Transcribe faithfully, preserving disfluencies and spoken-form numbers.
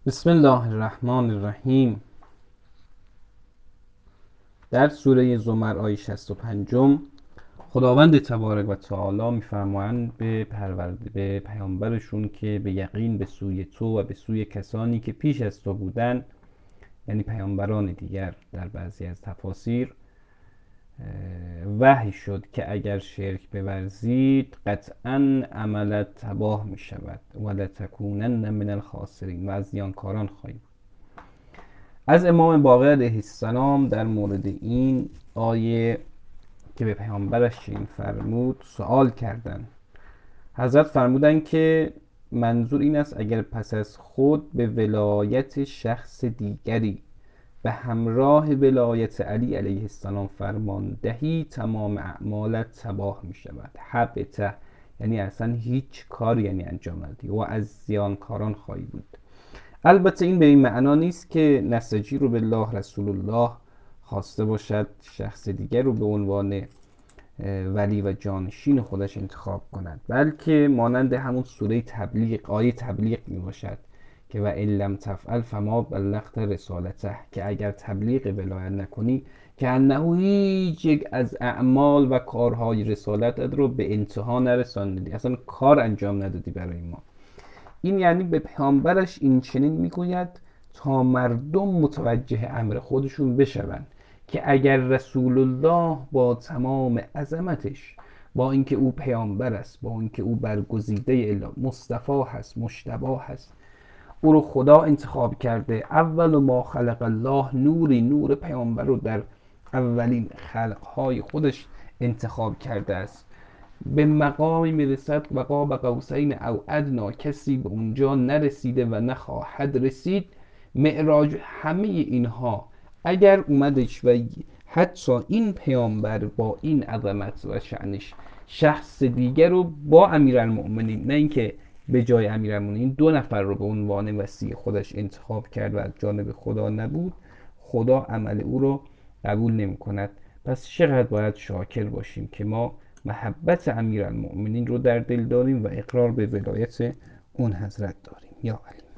بسم الله الرحمن الرحیم. در سوره زمر آیه شصت و پنج خداوند تبارک و تعالی میفرمایند به پرورده به پیامبرشون که به یقین به سوی تو و به سوی کسانی که پیش از تو بودن، یعنی پیامبران دیگر در بعضی از تفاسیر، وحی شد که اگر شرک بورزید قطعا عملت تباه می شود و لتکونن من الخاسرین و از زیانکاران خواهید. از امام باقر علیه السلام در مورد این آیه که به پیامبرش چنین فرمود سوال کردند. حضرت فرمودند که منظور این است اگر پس از خود به ولایت شخص دیگری به همراه ولایت علی علیه السلام فرمان دهی تمام اعمالت تباه می شود. حبته یعنی اصلا هیچ کاری یعنی انجام ندی و از زیانکاران خواهی بود. البته این به این معنا نیست که نسجی رو بالله رسول الله خواسته باشد شخص دیگر رو به عنوان ولی و جانشین خودش انتخاب کند، بلکه مانند همون سوره تبلیغ، آیه تبلیغ می باشد که و ان لم تفعل فما بلغت رسالته، که اگر تبلیغ ولایت نکنی که انه هیچ یک از اعمال و کارهای رسالتت رو به انتها نرساندی، اصلا کار انجام ندادی برای ما. این یعنی به پیامبرش این چنین میگوید تا مردم متوجه امر خودشون بشوند که اگر رسول الله با تمام عظمتش، با اینکه او پیامبر است، با اینکه او برگزیده اله مصطفی هست، مجتبی هست، او رو خدا انتخاب کرده، اول ما خلق الله نوری، نور پیامبر رو در اولین خلقهای خودش انتخاب کرده است، به مقامی میرسد و قاب قوسین او ادنا، کسی به اونجا نرسیده و نخواهد رسید. معراج همه اینها اگر اومدش و حتی این پیامبر با این عظمت و شأنش شخص دیگر رو با امیرالمؤمنین، نه اینکه به جای امیرالمؤمنین دو نفر رو به عنوان وصی خودش انتخاب کرد و از جانب خدا نبود، خدا عمل او رو قبول نمی کند. پس چقدر باید شاکر باشیم که ما محبت امیرالمؤمنین رو در دل داریم و اقرار به ولایت اون حضرت داریم. یا علی.